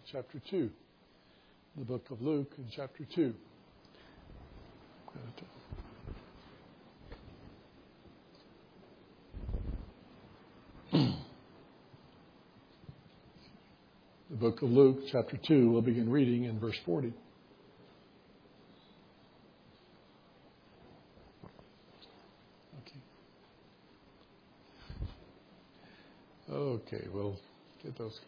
chapter 2. The book of Luke in chapter 2. The book of Luke, chapter 2, we'll begin reading in verse 40. Okay, we'll get those.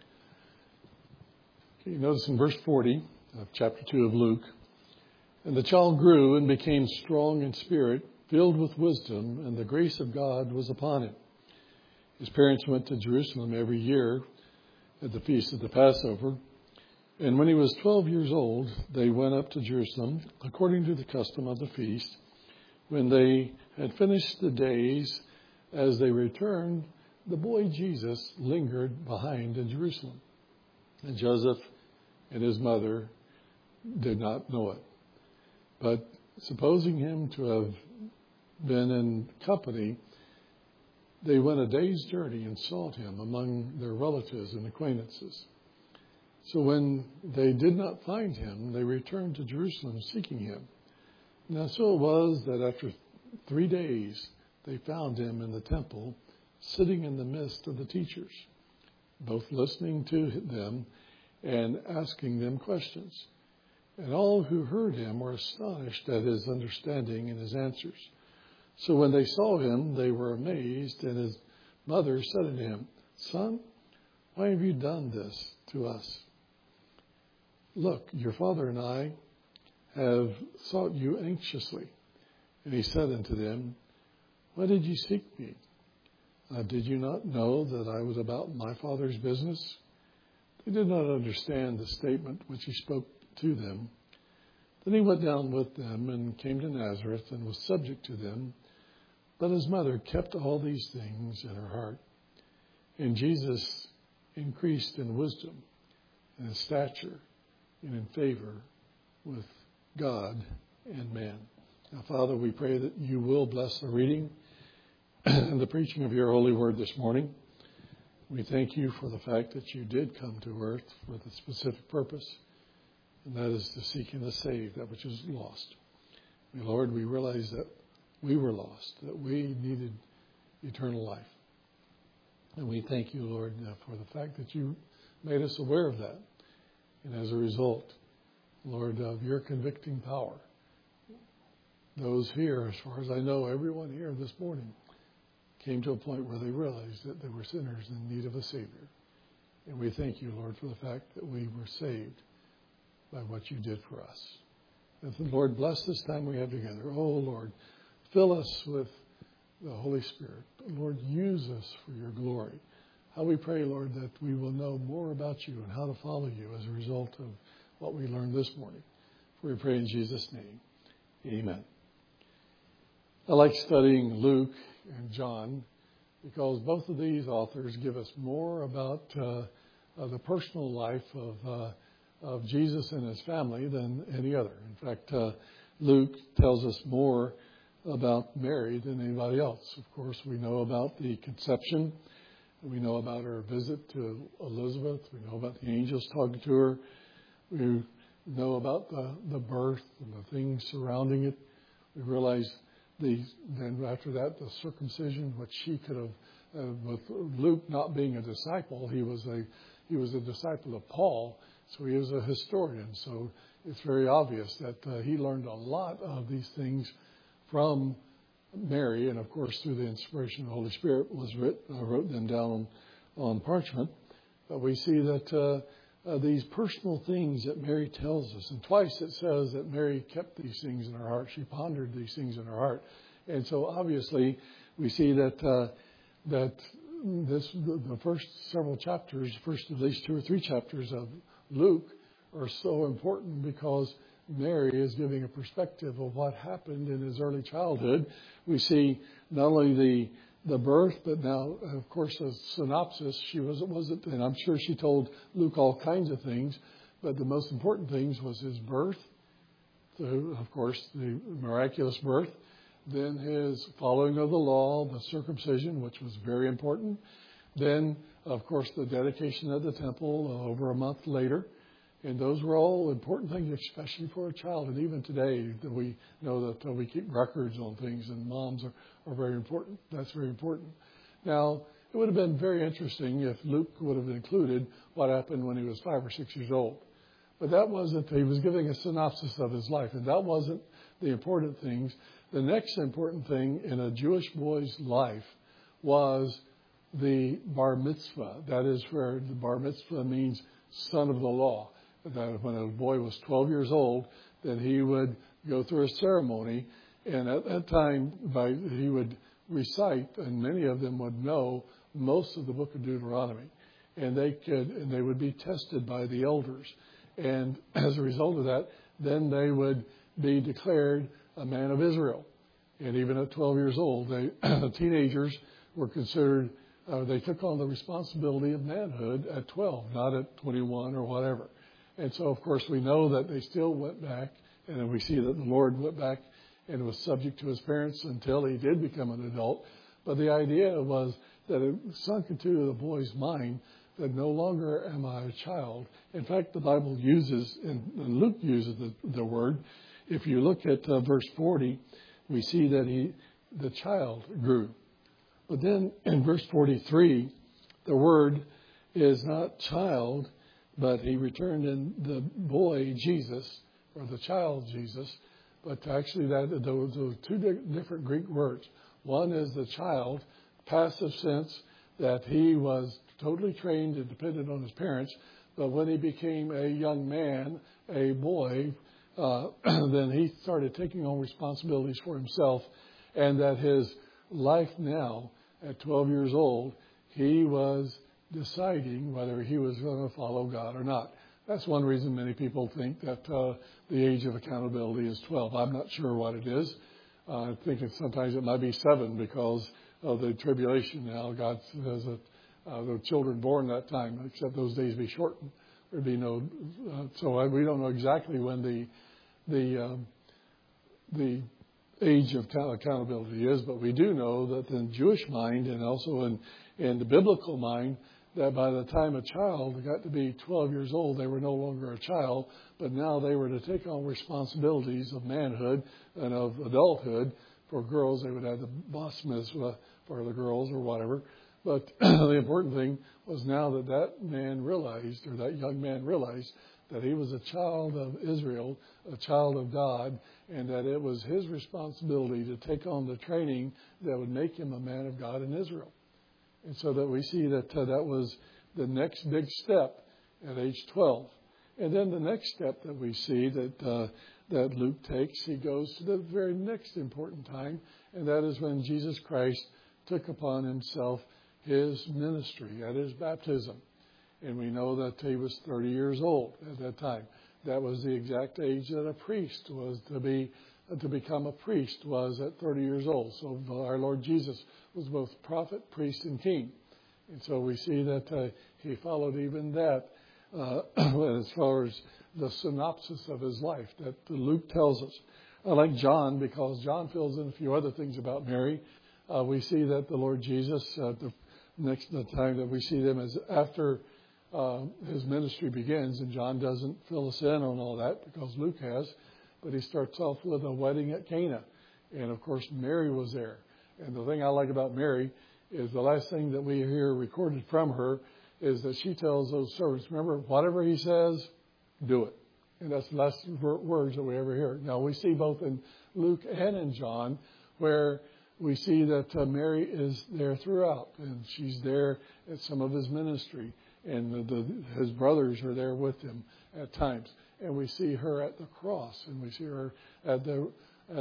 Okay, notice in verse 40 of chapter 2 of Luke, "And the child grew and became strong in spirit, filled with wisdom, and the grace of God was upon him. His parents went to Jerusalem every year at the feast of the Passover. And when he was 12 years old, they went up to Jerusalem according to the custom of the feast. When they had finished the days, as they returned, the boy Jesus lingered behind in Jerusalem. And Joseph and his mother did not know it. But supposing him to have been in company, they went a day's journey and sought him among their relatives and acquaintances. So when they did not find him, they returned to Jerusalem seeking him. Now so it was that after 3 days they found him in the temple, sitting in the midst of the teachers, both listening to them and asking them questions. And all who heard him were astonished at his understanding and his answers. So when they saw him, they were amazed, and his mother said to him, 'Son, why have you done this to us? Look, your father and I have sought you anxiously.' And he said unto them, 'Why did you seek me? Did you not know that I was about my Father's business?' They did not understand the statement which he spoke to them. Then he went down with them and came to Nazareth and was subject to them. But his mother kept all these things in her heart. And Jesus increased in wisdom and in stature and in favor with God and man." Now, Father, we pray that you will bless the reading and the preaching of your holy word this morning. We thank you for the fact that you did come to earth with a specific purpose, and that is to seek and to save that which is lost. Lord, we realize that we were lost, that we needed eternal life. And we thank you, Lord, for the fact that you made us aware of that. And as a result, Lord, of your convicting power, those here, as far as I know, everyone here this morning, came to a point where they realized that they were sinners in need of a Savior. And we thank you, Lord, for the fact that we were saved by what you did for us. And the Lord, bless this time we have together. Oh, Lord, fill us with the Holy Spirit. Lord, use us for your glory. How we pray, Lord, that we will know more about you and how to follow you as a result of what we learned this morning. For we pray in Jesus' name. Amen. I like studying Luke and John because both of these authors give us more about the personal life of Jesus and his family than any other. In fact, Luke tells us more about Mary than anybody else. Of course, we know about the conception. We know about her visit to Elizabeth. We know about the angels talking to her. We know about the birth and the things surrounding it. We realize then after that, the circumcision, which she could have, with Luke not being a disciple, he was a disciple of Paul, so he was a historian. So it's very obvious that he learned a lot of these things from Mary, and of course through the inspiration of the Holy Spirit wrote them down on parchment. But we see that these personal things that Mary tells us, and twice it says that Mary kept these things in her heart. She pondered these things in her heart, and so obviously we see that the first several chapters, first at least 2 or 3 chapters of Luke, are so important because Mary is giving a perspective of what happened in his early childhood. We see not only the birth, but now, of course, a synopsis. She wasn't, and I'm sure she told Luke all kinds of things, but the most important things was his birth, of course, the miraculous birth, then his following of the law, the circumcision, which was very important, then Of course, the dedication of the temple over a month later. And those were all important things, especially for a child. And even today, that we know that we keep records on things, and moms are very important. That's very important. Now, it would have been very interesting if Luke would have included what happened when he was 5 or 6 years old. But that wasn't, he was giving a synopsis of his life, and that wasn't the important things. The next important thing in a Jewish boy's life was the bar mitzvah. That is where the bar mitzvah means son of the law. That when a boy was 12 years old, then he would go through a ceremony, and at that time he would recite, and many of them would know most of the book of Deuteronomy, and they would be tested by the elders, and as a result of that, then they would be declared a man of Israel. And even at 12 years old, teenagers were considered. They took on the responsibility of manhood at 12, not at 21 or whatever. And so, of course, we know that they still went back, and we see that the Lord went back and was subject to his parents until he did become an adult. But the idea was that it sunk into the boy's mind that no longer am I a child. In fact, the Bible uses, and Luke uses the word. If you look at verse 40, we see that the child grew. But then in verse 43, the word is not child, but he returned in the boy Jesus, or the child Jesus. But actually, those are two different Greek words. One is the child, passive sense, that he was totally trained and dependent on his parents. But when he became a young man, a boy, then he started taking on responsibilities for himself, and that his life now, at 12 years old, he was deciding whether he was going to follow God or not. That's one reason many people think that the age of accountability is 12. I'm not sure what it is. I think sometimes it might be 7 because of the tribulation. Now God says that the children born that time, except those days be shortened. There'd be no. We don't know exactly when the age of accountability is, but we do know that in the Jewish mind and also in the biblical mind, that by the time a child got to be 12 years old, they were no longer a child, but now they were to take on responsibilities of manhood and of adulthood. For girls, they would have the bas mitzvah for the girls or whatever. But the important thing was now that man realized, or that young man realized, that he was a child of Israel, a child of God, and that it was his responsibility to take on the training that would make him a man of God in Israel. And so that we see that that was the next big step at age 12. And then the next step that we see that Luke takes, he goes to the very next important time, and that is when Jesus Christ took upon himself his ministry at his baptism. And we know that he was 30 years old at that time. That was the exact age that a priest was to become a priest was at 30 years old. So our Lord Jesus was both prophet, priest, and king. And so we see that he followed even that as far as the synopsis of his life that Luke tells us. I like John because John fills in a few other things about Mary. We see that the Lord Jesus, the time that we see them is after his ministry begins, and John doesn't fill us in on all that because Luke has, but he starts off with a wedding at Cana. And, of course, Mary was there. And the thing I like about Mary is the last thing that we hear recorded from her is that she tells those servants, remember, whatever he says, do it. And that's the last words that we ever hear. Now, we see both in Luke and in John where we see that Mary is there throughout, and she's there at some of his ministry, and his brothers are there with him at times. And we see her at the cross, and we see her at the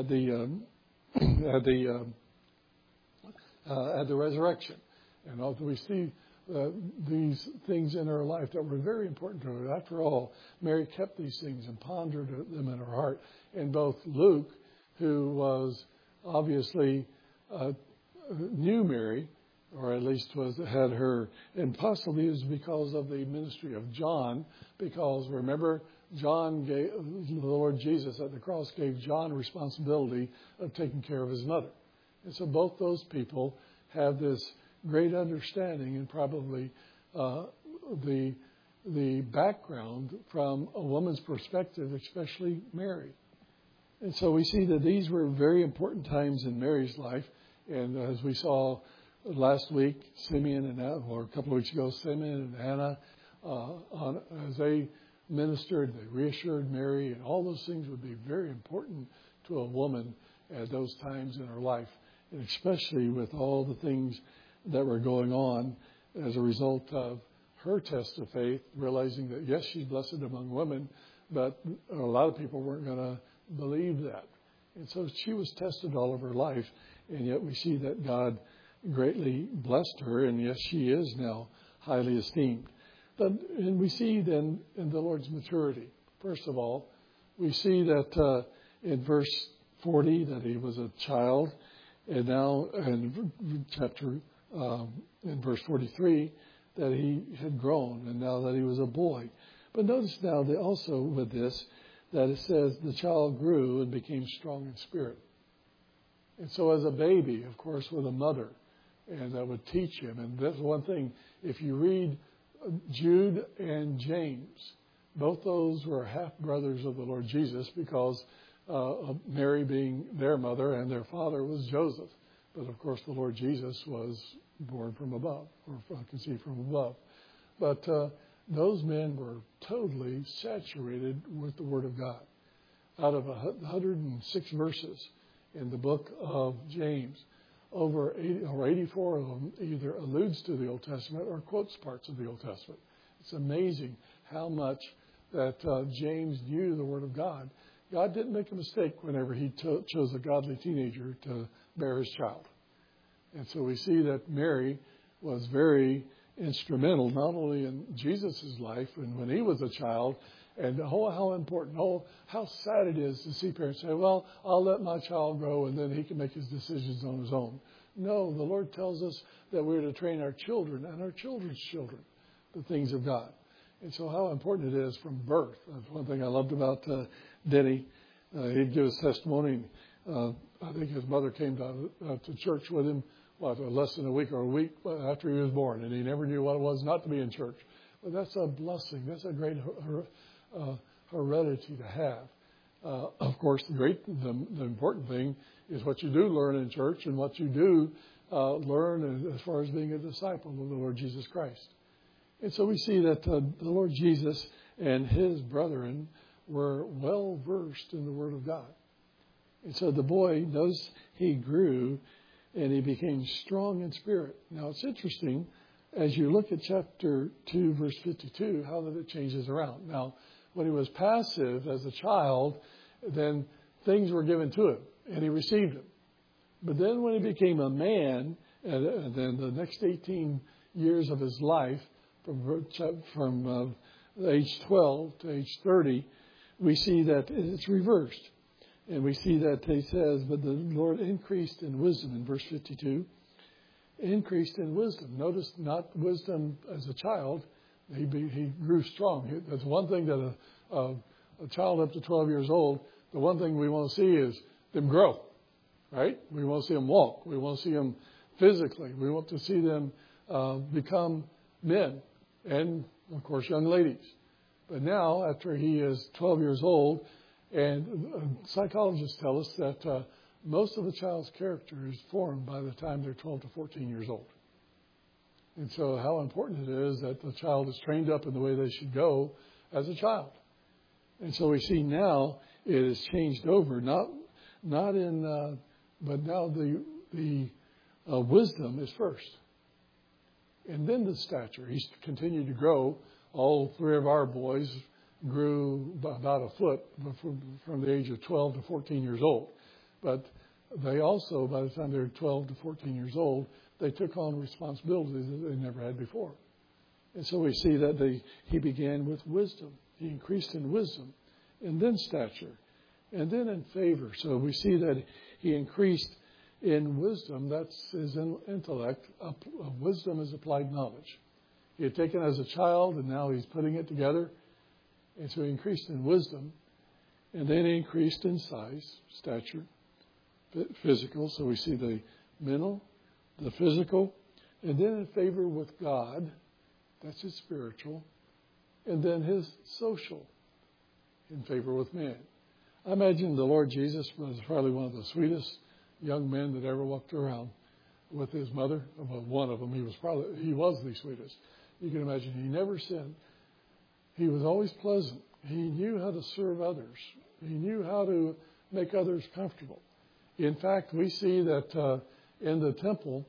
resurrection. And also we see these things in her life that were very important to her. After all, Mary kept these things and pondered them in her heart. And both Luke, who was obviously knew Mary, or at least had her, and possibly it was because of the ministry of John, because remember, John gave, the Lord Jesus at the cross gave John responsibility of taking care of his mother. And so both those people have this great understanding and probably the background from a woman's perspective, especially Mary. And so we see that these were very important times in Mary's life. And as we saw last week, Simeon and Anna, or a couple of weeks ago, Simeon and Anna, as they ministered, they reassured Mary, and all those things would be very important to a woman at those times in her life, and especially with all the things that were going on as a result of her test of faith, realizing that, yes, she's blessed among women, but a lot of people weren't going to believe that. And so she was tested all of her life, and yet we see that God greatly blessed her, and yes, she is now highly esteemed. And we see then in the Lord's maturity. First of all, we see that in verse 40 that he was a child, and now in in verse 43 that he had grown, and now that he was a boy. But notice now that also with this that it says the child grew and became strong in spirit. And so as a baby, of course, with a mother, and that would teach him. And that's one thing, if you read Jude and James, both those were half-brothers of the Lord Jesus, because of Mary being their mother and their father was Joseph. But, of course, the Lord Jesus was born from above, or conceived from above. But those men were totally saturated with the Word of God. Out of 106 verses in the book of James, over 84 of them either alludes to the Old Testament or quotes parts of the Old Testament. It's amazing how much that James knew the Word of God. God didn't make a mistake whenever he chose a godly teenager to bear his child. And so we see that Mary was very instrumental, not only in Jesus' life and when he was a child, and how important, how sad it is to see parents say, well, I'll let my child grow and then he can make his decisions on his own. No, the Lord tells us that we're to train our children and our children's children, the things of God. And so how important it is from birth. That's one thing I loved about Denny. He'd give his testimony. I think his mother came to church with him, less than a week after he was born, and he never knew what it was not to be in church. But that's a blessing. That's a great heredity to have. Of course, the important thing is what you do learn in church and what you do learn as far as being a disciple of the Lord Jesus Christ. And so we see that the Lord Jesus and his brethren were well versed in the Word of God. And so the boy, notice he grew and he became strong in spirit. Now it's interesting, as you look at chapter 2, verse 52, how that it changes around. Now, when he was passive as a child, then things were given to him and he received them. But then when he became a man, and then the next 18 years of his life, from age 12 to age 30, we see that it's reversed. And we see that he says, but the Lord increased in wisdom in verse 52. Increased in wisdom. Notice not wisdom as a child. He grew strong. That's one thing that a child up to 12 years old, the one thing we want to see is them grow, right? We want to see them walk. We want to see them physically. We want to see them become men and, of course, young ladies. But now, after he is 12 years old, and psychologists tell us that most of the child's character is formed by the time they're 12 to 14 years old. And so how important it is that the child is trained up in the way they should go as a child. And so we see now it has changed over, but now the wisdom is first. And then the stature. He's continued to grow. All three of our boys grew about a foot from the age of 12 to 14 years old. But they also, by the time they were 12 to 14 years old, they took on responsibilities that they never had before. And so we see that he began with wisdom. He increased in wisdom, and then stature, and then in favor. So we see that he increased in wisdom. That's his intellect. Wisdom is applied knowledge. He had taken it as a child, and now he's putting it together. And so he increased in wisdom, and then he increased in size, stature, physical. So we see the mental, the physical, and then in favor with God That's his spiritual. And then his social, in favor with man. I imagine the Lord Jesus was probably one of the sweetest young men that ever walked around with his mother. Well, one of them, he was the sweetest. You can imagine he never sinned. He was always pleasant. He knew how to serve others. He knew how to make others comfortable. In fact, we see that in the temple,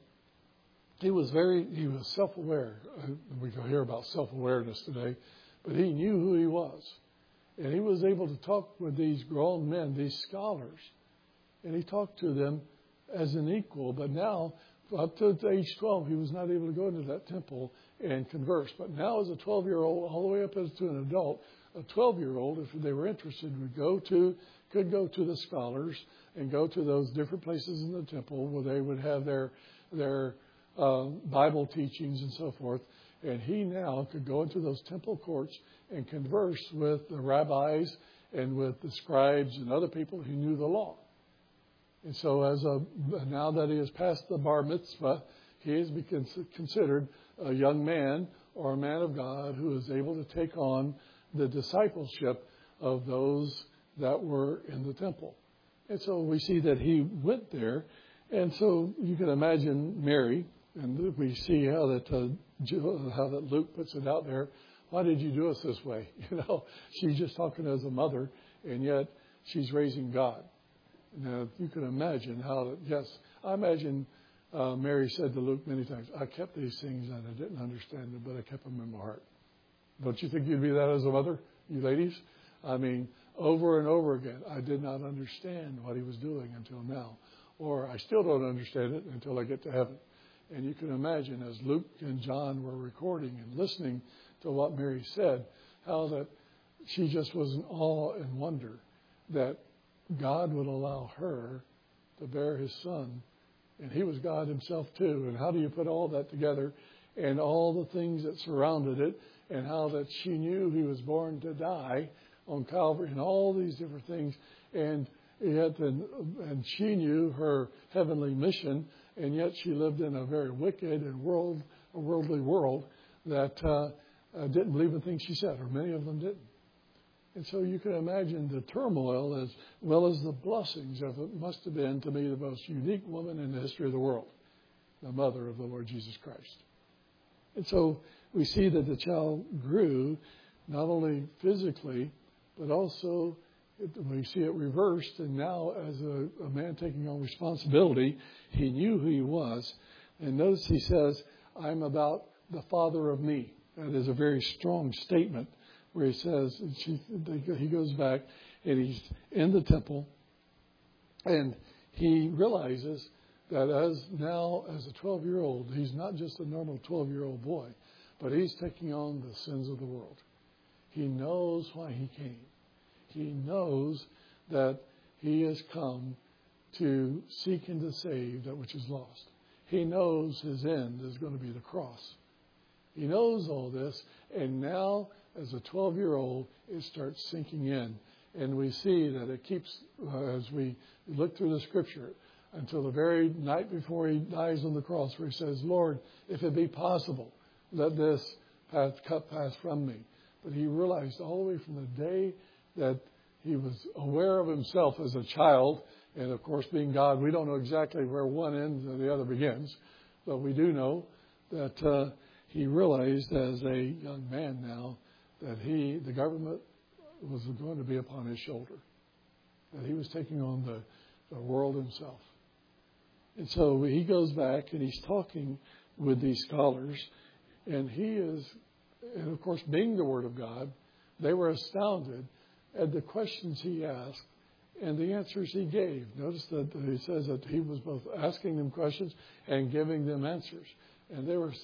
he was self-aware. We can hear about self-awareness today, but he knew who he was. And he was able to talk with these grown men, these scholars, and he talked to them as an equal. But now, up to age 12, he was not able to go into that temple and converse. But now as a 12-year-old, all the way up to an adult, a 12-year-old, if they were interested, could go to the scholars and go to those different places in the temple where they would have their Bible teachings and so forth. And he now could go into those temple courts and converse with the rabbis and with the scribes and other people who knew the law. And so now that he has passed the bar mitzvah, he is considered a young man or a man of God who is able to take on the discipleship of those that were in the temple. And so we see that he went there. And so you can imagine Mary, and we see how that Luke puts it out there. Why did you do us this way? She's just talking as a mother, and yet she's raising God. Now, you can imagine I imagine Mary said to Luke many times, I kept these things and I didn't understand them, but I kept them in my heart. Don't you think you'd be that as a mother, you ladies? I mean, over and over again, I did not understand what he was doing until now. Or I still don't understand it until I get to heaven. And you can imagine as Luke and John were recording and listening to what Mary said, how that she just was in awe and wonder that God would allow her to bear his son. And he was God himself too. And how do you put all that together and all the things that surrounded it, and how that she knew he was born to die on Calvary and all these different things. And she knew her heavenly mission, and yet she lived in a very wicked and worldly world that didn't believe in things she said, or many of them didn't. And so you can imagine the turmoil as well as the blessings of it must have been to be the most unique woman in the history of the world, the mother of the Lord Jesus Christ. And so we see that the child grew not only physically, but also we see it reversed. And now as a man taking on responsibility, he knew who he was. And notice he says, I'm about the father of me. That is a very strong statement where he says, he goes back and he's in the temple and he realizes that as a 12-year-old, he's not just a normal 12-year-old boy, but he's taking on the sins of the world. He knows why he came. He knows that he has come to seek and to save that which is lost. He knows his end is going to be the cross. He knows all this, and now as a 12-year-old, it starts sinking in. And we see that it keeps, as we look through the Scripture, until the very night before he dies on the cross, where he says, Lord, if it be possible, let this cup pass from me. But he realized all the way from the day that he was aware of himself as a child, and of course being God, we don't know exactly where one ends and the other begins, but we do know that he realized as a young man now that the government was going to be upon his shoulder, that he was taking on the world himself. And so he goes back and he's talking with these scholars, and and of course being the Word of God, they were astounded at the questions he asked and the answers he gave. Notice that he says that he was both asking them questions and giving them answers. And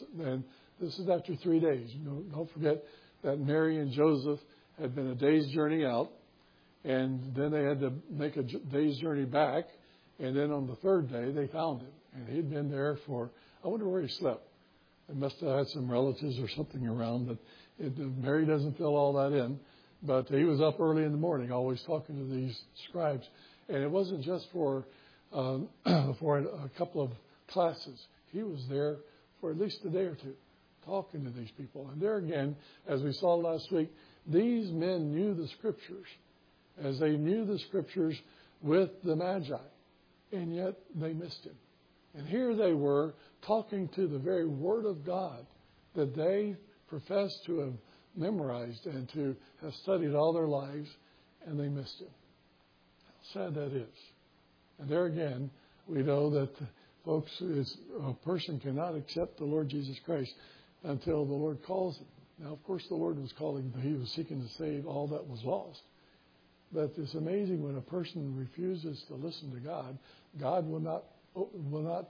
this is after 3 days. Don't forget that Mary and Joseph had been a day's journey out, and then they had to make a day's journey back, and then on the third day they found him. And he'd been there I wonder where he slept. They must have had some relatives or something around, but Mary doesn't fill all that in. But he was up early in the morning, always talking to these scribes. And it wasn't just for a couple of classes. He was there for at least a day or two, talking to these people. And there again, as we saw last week, these men knew the Scriptures, as they knew the Scriptures with the Magi, and yet they missed him. And here they were talking to the very Word of God that they professed to have memorized and to have studied all their lives, and they missed him. How sad that is. And there again, we know that, folks, a person cannot accept the Lord Jesus Christ until the Lord calls him. Now, of course, the Lord was calling, he was seeking to save all that was lost. But it's amazing when a person refuses to listen to God, God will not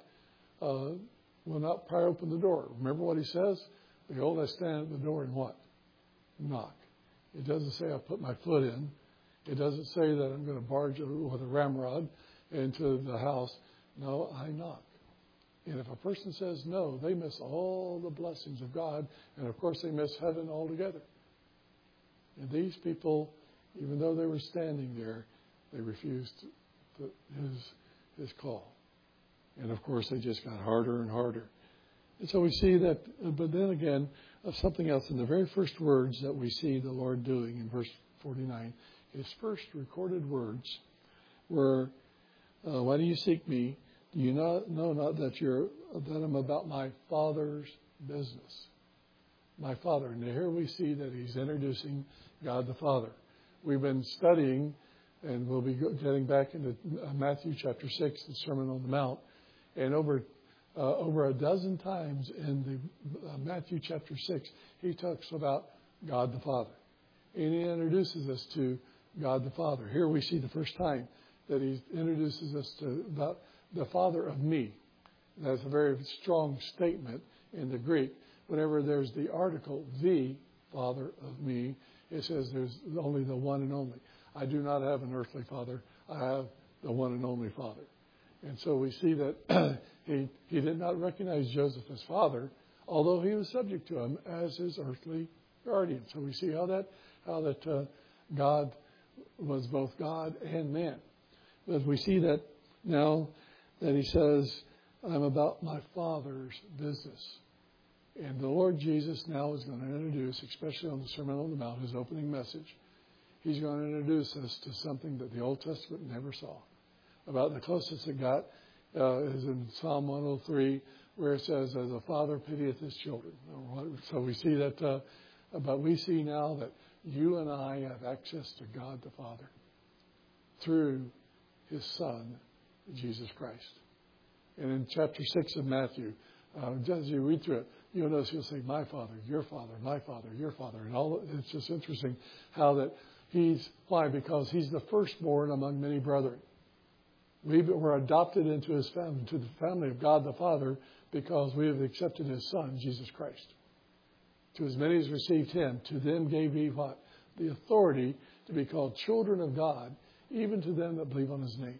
pry open the door. Remember what he says? Behold, I stand at the door and what? Knock. It doesn't say I put my foot in. It doesn't say that I'm going to barge with a ramrod into the house. No, I knock. And if a person says no, they miss all the blessings of God. And, of course, they miss heaven altogether. And these people, even though they were standing there, they refused his call. And, of course, they just got harder and harder. And so we see that, but then again, something else. In the very first words that we see the Lord doing in verse 49, his first recorded words were, why do you seek me? Do you not know that I'm about my Father's business? My Father. And here we see that he's introducing God the Father. We've been studying, and we'll be getting back into Matthew chapter 6, the Sermon on the Mount. And over a dozen times in the Matthew chapter 6, he talks about God the Father. And he introduces us to God the Father. Here we see the first time that he introduces us to about the Father of me. That's a very strong statement in the Greek. Whenever there's the article, the Father of me, it says there's only the one and only. I do not have an earthly father. I have the one and only Father. And so we see that he did not recognize Joseph as father, although he was subject to him as his earthly guardian. So we see how that God was both God and man. But we see that now that he says, I'm about my Father's business. And the Lord Jesus now is going to introduce, especially on the Sermon on the Mount, his opening message, he's going to introduce us to something that the Old Testament never saw. About the closest it got is in Psalm 103, where it says, as a father pitieth his children. So we see that, but we see now that you and I have access to God the Father through his Son, Jesus Christ. And in chapter 6 of Matthew, as you read through it, you'll notice he'll say, my Father, your Father, my Father, your Father. And it's just interesting how that why? Because he's the firstborn among many brethren. We were adopted into his family, to the family of God the Father, because we have accepted his Son, Jesus Christ. To as many as received him, to them gave he what? The authority to be called children of God, even to them that believe on his name.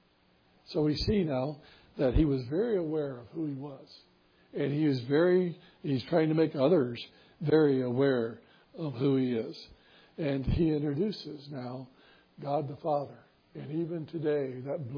So we see now that he was very aware of who he was. And he's trying to make others very aware of who he is. And he introduces now God the Father. And even today, that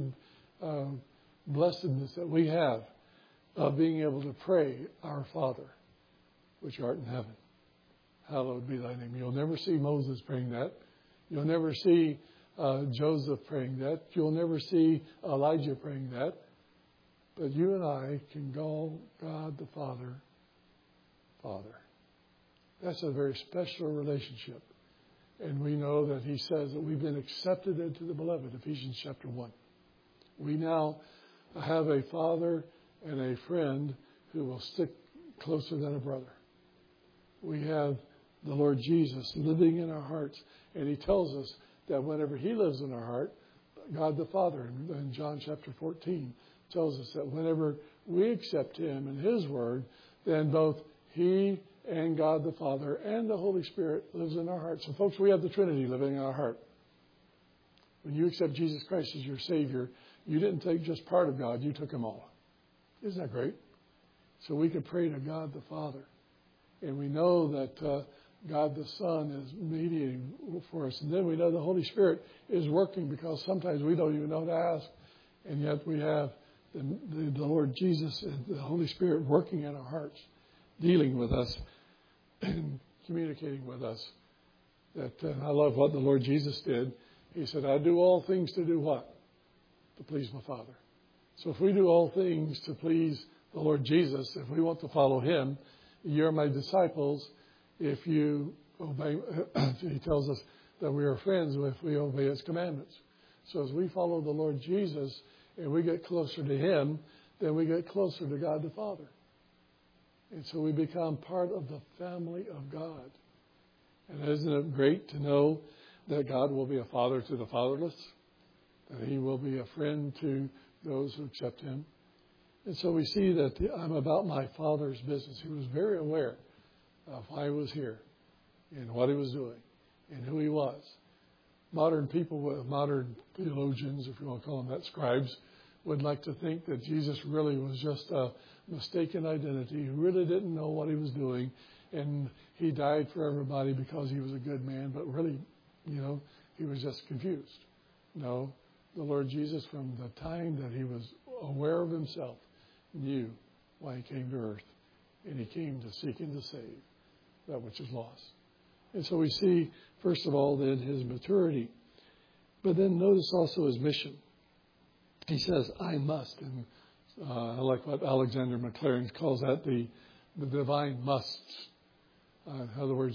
blessedness that we have of being able to pray, Our Father, which art in heaven, hallowed be thy name. You'll never see Moses praying that. You'll never see Joseph praying that. You'll never see Elijah praying that. But you and I can call God the Father, Father. That's a very special relationship. And we know that he says that we've been accepted into the beloved, Ephesians chapter 1. We now have a father and a friend who will stick closer than a brother. We have the Lord Jesus living in our hearts. And he tells us that whenever he lives in our heart, God the Father, in John chapter 14, tells us that whenever we accept him and his word, then both he and God the Father and the Holy Spirit lives in our hearts. So, folks, we have the Trinity living in our heart. When you accept Jesus Christ as your Savior, you didn't take just part of God, you took him all. Isn't that great? So we can pray to God the Father. And we know that God the Son is mediating for us. And then we know the Holy Spirit is working, because sometimes we don't even know to ask. And yet we have the Lord Jesus and the Holy Spirit working in our hearts. dealing with us and communicating with us. That I love what the Lord Jesus did. He said, I do all things to do what? To please my Father. So if we do all things to please the Lord Jesus, if we want to follow him, you're my disciples if you obey. He tells us that we are friends if we obey his commandments. So as we follow the Lord Jesus and we get closer to him, then we get closer to God the Father. And so we become part of the family of God. And isn't it great to know that God will be a father to the fatherless? That he will be a friend to those who accept him. And so we see that I'm about my Father's business. He was very aware of why he was here and what he was doing and who he was. Modern people, modern theologians, if you want to call them that, scribes, would like to think that Jesus really was just a mistaken identity. He really didn't know what he was doing. And he died for everybody because he was a good man. But really, he was just confused. No, the Lord Jesus, from the time that he was aware of himself, knew why he came to earth. And he came to seek and to save that which is lost. And so we see, first of all, then his maturity. But then notice also his mission. He says, I must. And I like what Alexander McLaren calls that the divine musts. In other words,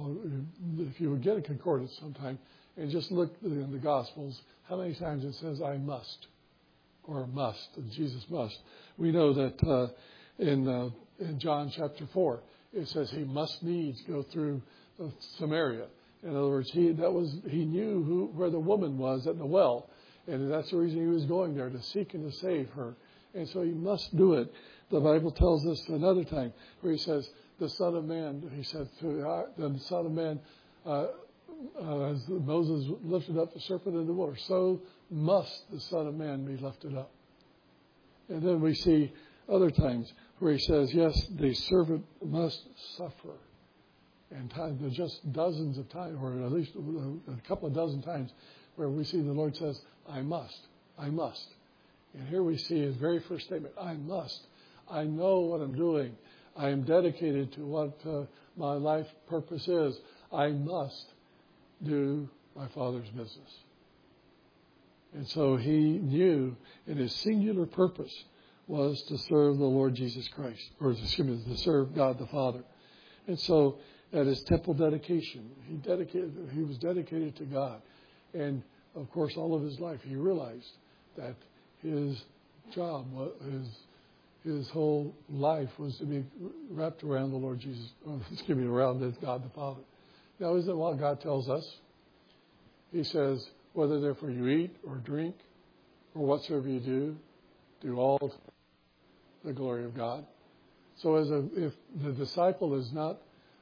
if you would get a concordance sometime and just look in the Gospels, how many times it says, I must, or must, and Jesus must. We know that in John chapter 4, it says he must needs go through Samaria. In other words, he knew where the woman was at the well, and that's the reason he was going there, to seek and to save her. And so he must do it. The Bible tells us another time where he says, the Son of Man, he said, the Son of Man, as Moses lifted up the serpent in the water, so must the Son of Man be lifted up. And then we see other times where he says, yes, the servant must suffer. And there's just dozens of times, or at least a couple of dozen times, where we see the Lord says, I must, I must. And here we see his very first statement, I must. I know what I'm doing. I am dedicated to what my life purpose is. I must do my Father's business. And so he knew, and his singular purpose was to serve the Lord Jesus Christ, or to serve God the Father. And so at his temple dedication, he was dedicated to God. And of course, all of his life, he realized that his job, his whole life was to be wrapped around the Lord Jesus, around God the Father. Now, isn't that what God tells us? He says, whether therefore you eat or drink or whatsoever you do all to the glory of God. So if the disciple is not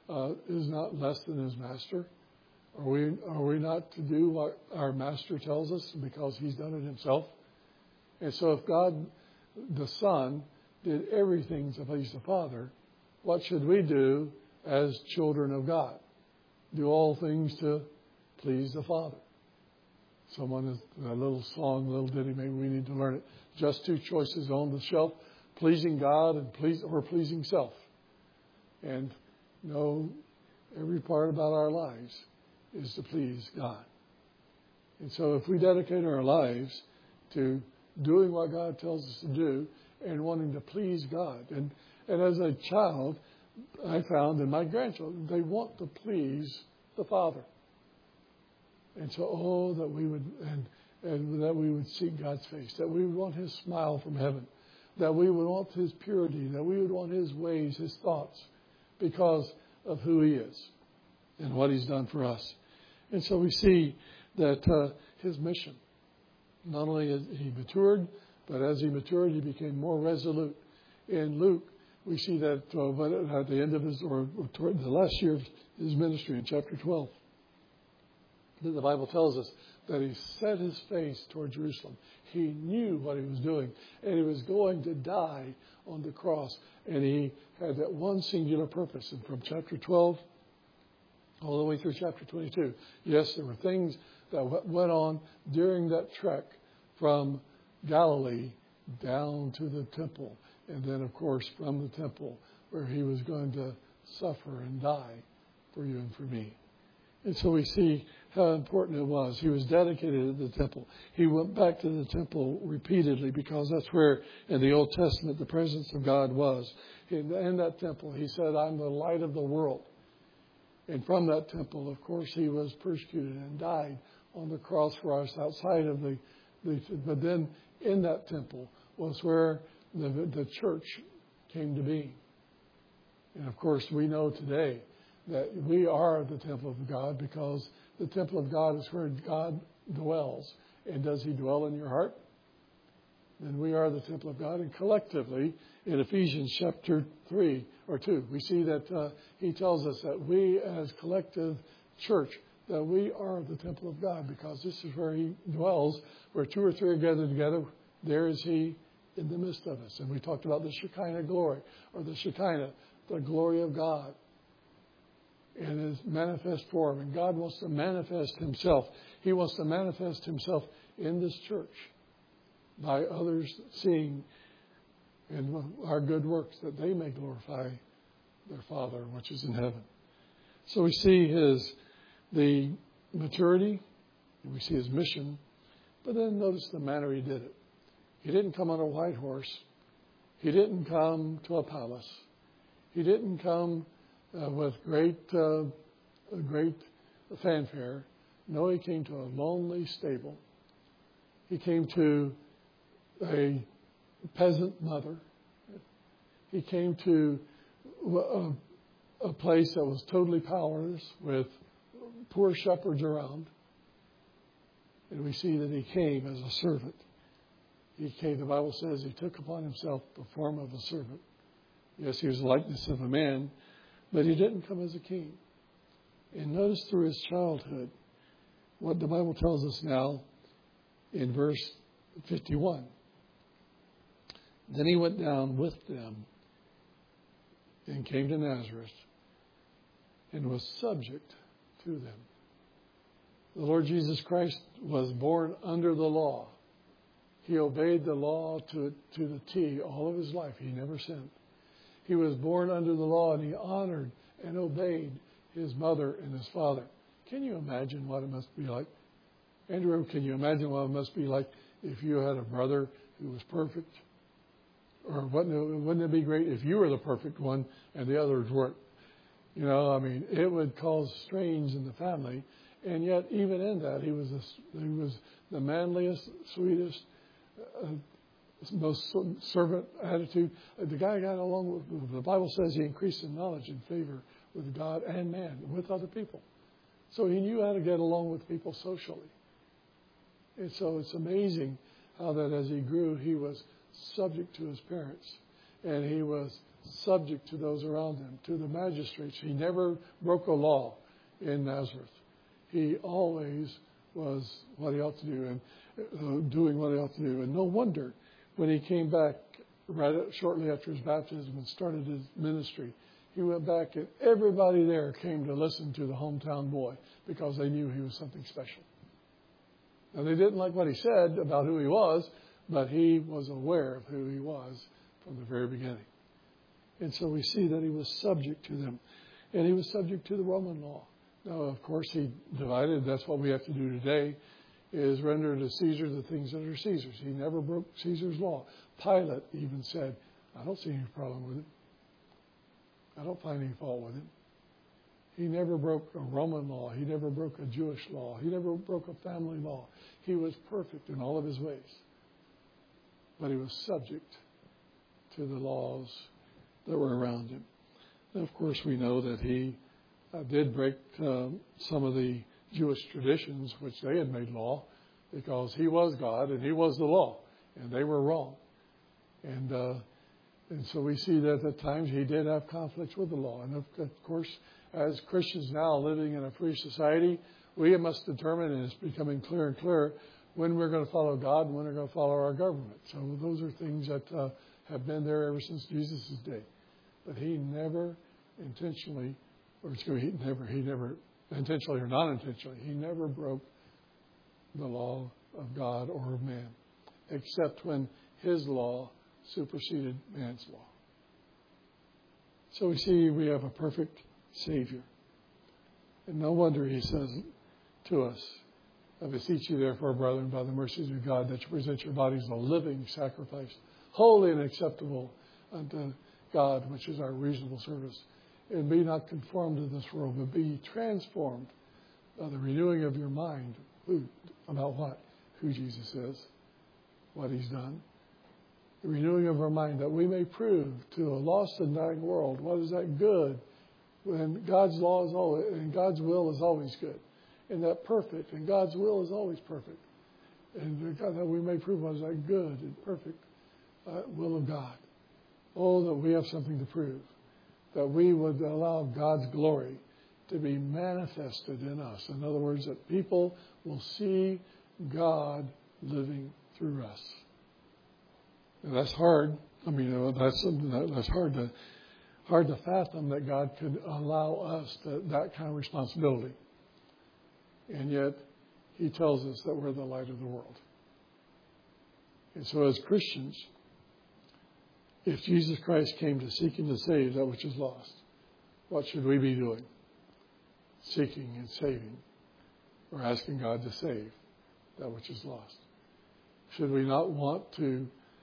less than his master, are we not to do what our master tells us because he's done it himself? And so if God, the Son, did everything to please the Father, what should we do as children of God? Do all things to please the Father. A little song, a little ditty, maybe we need to learn it. Just two choices on the shelf, pleasing God and pleasing self. And every part about our lives is to please God. And so if we dedicate our lives to doing what God tells us to do and wanting to please God. And as a child, I found, and my grandchildren, they want to please the Father. And so, that we would, and that we would seek God's face, that we would want his smile from heaven, that we would want his purity, that we would want his ways, his thoughts, because of who he is and what he's done for us. And so we see that his mission, not only has he matured, but as he matured, he became more resolute. In Luke, we see that at the end of toward the last year of his ministry in chapter 12, the Bible tells us that he set his face toward Jerusalem. He knew what he was doing, and he was going to die on the cross. And he had that one singular purpose. And from chapter 12 all the way through chapter 22, yes, there were things that went on during that trek from Galilee down to the temple. And then, of course, from the temple where he was going to suffer and die for you and for me. And so we see how important it was. He was dedicated to the temple. He went back to the temple repeatedly because that's where, in the Old Testament, the presence of God was. In that temple, he said, I'm the light of the world. And from that temple, of course, he was persecuted and died on the cross for us outside of but then in that temple was where the church came to be. And of course, we know today that we are the temple of God because the temple of God is where God dwells. And does he dwell in your heart? Then we are the temple of God. And collectively, in Ephesians chapter 3 or 2, we see that he tells us that we as collective church, that we are the temple of God because this is where he dwells. Where two or three are gathered together, there is he in the midst of us. And we talked about the Shekinah glory, or the Shekinah, the glory of God in his manifest form. And God wants to manifest himself. He wants to manifest himself in this church by others seeing in our good works that they may glorify their Father which is in heaven. So we see the maturity, and we see his mission, but then notice the manner he did it. He didn't come on a white horse. He didn't come to a palace. He didn't come with great fanfare. No, he came to a lonely stable. He came to a peasant mother. He came to a place that was totally powerless with poor shepherds around. And we see that he came as a servant. He came, the Bible says, he took upon himself the form of a servant. Yes, he was the likeness of a man, but he didn't come as a king. And notice through his childhood, what the Bible tells us now in verse 51. Then he went down with them and came to Nazareth and was subject to them. The Lord Jesus Christ was born under the law. He obeyed the law to the T all of his life. He never sinned. He was born under the law, and he honored and obeyed his mother and his father. Can you imagine what it must be like? Andrew, can you imagine what it must be like if you had a brother who was perfect? Or wouldn't it be great if you were the perfect one and the others weren't? You know, I mean, it would cause strains in the family. And yet, even in that, he was the manliest, sweetest, most servant attitude. The guy got along with, the Bible says he increased in knowledge and favor with God and man, with other people. So he knew how to get along with people socially. And so it's amazing how that as he grew, he was subject to his parents. And he was subject to those around him, to the magistrates. He never broke a law in Nazareth. He always was what he ought to do and doing what he ought to do. And no wonder when he came back shortly after his baptism and started his ministry, he went back and everybody there came to listen to the hometown boy because they knew he was something special. Now, they didn't like what he said about who he was, but he was aware of who he was from the very beginning. And so we see that he was subject to them. And he was subject to the Roman law. Now, of course, he divided. That's what we have to do today, is render to Caesar the things that are Caesar's. He never broke Caesar's law. Pilate even said, I don't see any problem with it. I don't find any fault with it. He never broke a Roman law. He never broke a Jewish law. He never broke a family law. He was perfect in all of his ways. But he was subject to the laws that were around him. And of course, we know that he did break some of the Jewish traditions, which they had made law, because he was God and he was the law, and they were wrong. And so we see that at times he did have conflicts with the law. And of course, as Christians now living in a free society, we must determine, and it's becoming clearer and clearer, when we're going to follow God and when we're going to follow our government. So those are things that have been there ever since Jesus' day. But he never intentionally, he never intentionally or non-intentionally, he never broke the law of God or of man, except when his law superseded man's law. So we see we have a perfect Savior. And no wonder he says to us, I beseech you therefore, brethren, by the mercies of God, that you present your bodies a living sacrifice, holy and acceptable unto God, which is our reasonable service. And be not conformed to this world, but be transformed by the renewing of your mind. About what? Who Jesus is, what he's done. The renewing of our mind, that we may prove to a lost and dying world what is that good, when God's law is always, and God's will is always good, and that perfect, and God's will is always perfect, and that we may prove what is that good and perfect will of God. Oh, that we have something to prove, that we would allow God's glory to be manifested in us. In other words, that people will see God living through us. And that's hard. I mean, that's something that's hard to fathom, that God could allow us that kind of responsibility. And yet, he tells us that we're the light of the world. And so as Christians, if Jesus Christ came to seek and to save that which is lost, what should we be doing? Seeking and saving, or asking God to save that which is lost. Should we not want to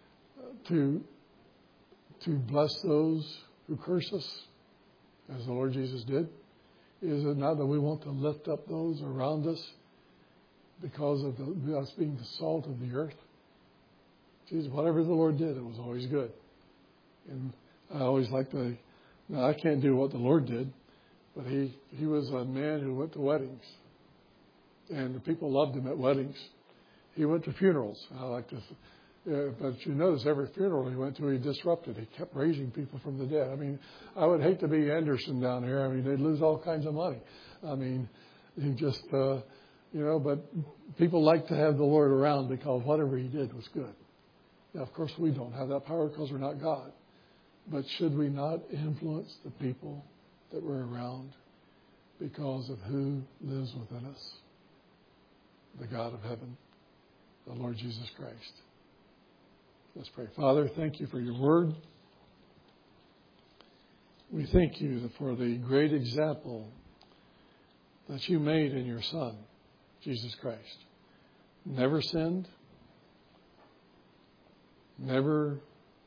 bless those who curse us, as the Lord Jesus did? Is it not that we want to lift up those around us because of us being the salt of the earth? Jesus, whatever the Lord did, it was always good. And I always like now I can't do what the Lord did, but he was a man who went to weddings. And the people loved him at weddings. He went to funerals. I like to, but you notice every funeral he went to, he disrupted. He kept raising people from the dead. I mean, I would hate to be Anderson down here. I mean, they'd lose all kinds of money. I mean, he just, but people like to have the Lord around because whatever he did was good. Now, of course, we don't have that power because we're not God. But should we not influence the people that we're around because of who lives within us? The God of heaven, the Lord Jesus Christ. Let's pray. Father, thank you for your word. We thank you for the great example that you made in your Son, Jesus Christ. Never sinned, never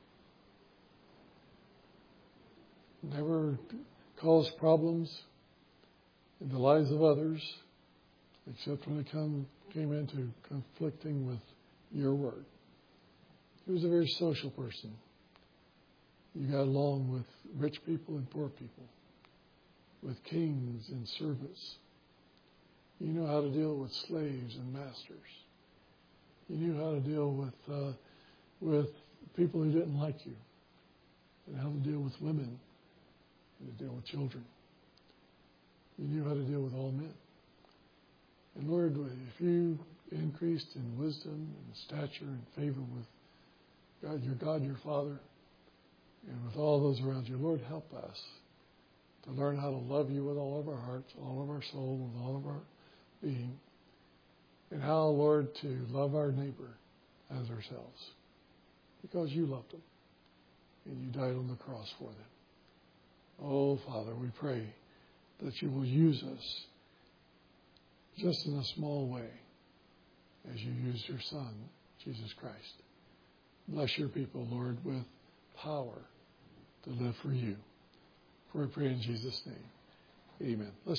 caused problems in the lives of others, except when it came into conflicting with your word. He was a very social person. You got along with rich people and poor people, with kings and servants. You knew how to deal with slaves and masters. You knew how to deal with people who didn't like you, and how to deal with women, and to deal with children. You knew how to deal with all men. And Lord, if you increased in wisdom and stature and favor with God, your Father, and with all those around you, Lord, help us to learn how to love you with all of our hearts, all of our soul, with all of our being, and how, Lord, to love our neighbor as ourselves, because you loved them, and you died on the cross for them. Oh, Father, we pray that you will use us just in a small way as you used your Son, Jesus Christ. Bless your people, Lord, with power to live for you. For we pray in Jesus' name. Amen.